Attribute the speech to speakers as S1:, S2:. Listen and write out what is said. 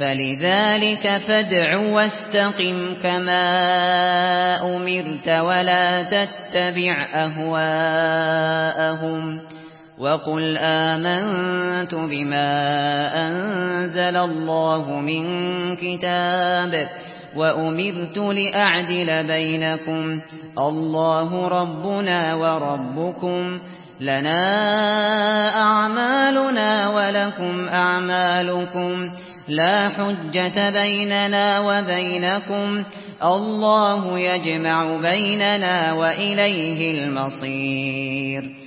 S1: فلذلك فادع واستقم كما أمرت ولا تتبع أهواءهم وقل آمنت بما أنزل الله من كتاب وأمرت لأعدل بينكم الله ربنا وربكم لنا أعمالنا ولكم أعمالكم لا حجة بيننا وبينكم الله يجمع بيننا وإليه المصير